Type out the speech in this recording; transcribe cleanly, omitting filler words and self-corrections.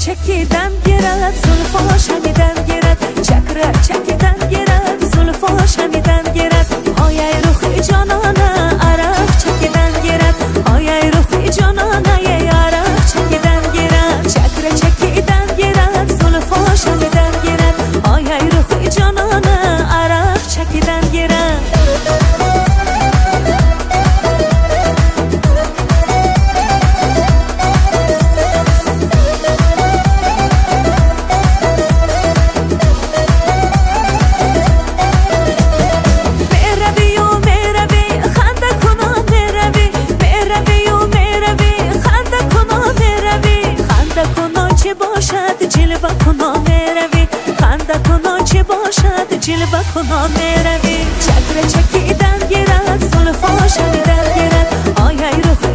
چکیدن گیرد زلفاش همیدن گیرد چکره چکیدن گیرد زلفاش همیدن گیرد آیه روخی جانانه عرق چکیدن گیرد آیه روخی جانانه یه عرق چکیدن گیرد چکره چکیدن گیرد زلفاش همیدن گیرد آیه روخی جانانه عرق چکیدن گیرد جلوه کنا میروی خنده کنا چه باشد جلوه کنا میروی چکره چکیدن گیرد زلفاش همیدن گیرد آیه روخ